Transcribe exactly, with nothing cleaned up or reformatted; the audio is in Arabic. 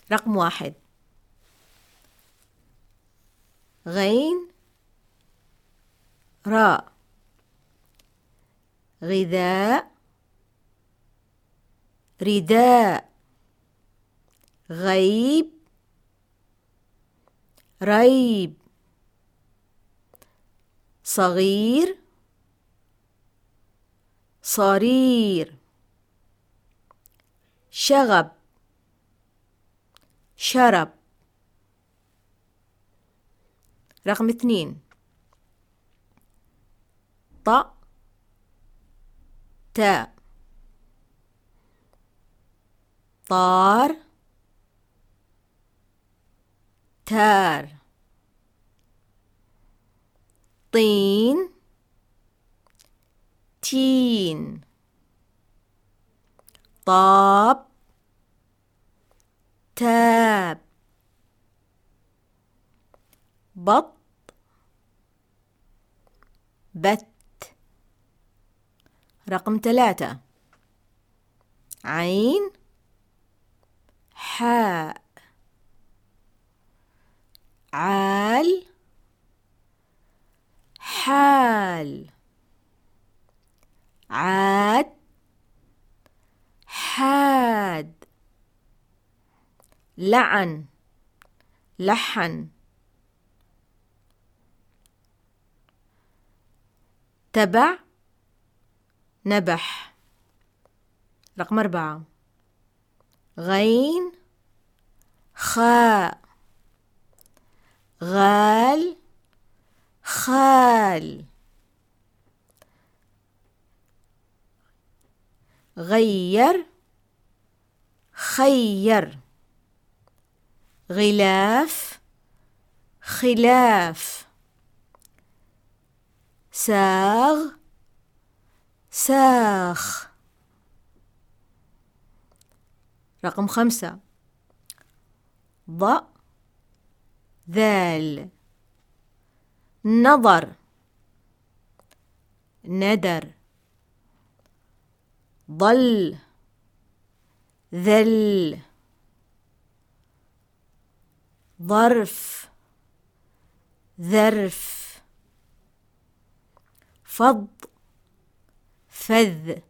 رقم واحد غين راء. غذاء رداء. غيب ريب. صغير صرير. شغب شرب. رقم اثنين طاء تاء. طار تار. طين تين. طاب تاب. بط بت. رقم ثلاثة عين حاء. عال حال. عاد حاد. لعن لحن. تبع نبح. رقم أربعة غين خاء. غال خال. غير خير. غلاف خلاف. ساغ ساخ. رقم خمسة ض ذال. نظر ندر. ضل ذل. ظرف ذرف. فض فذ.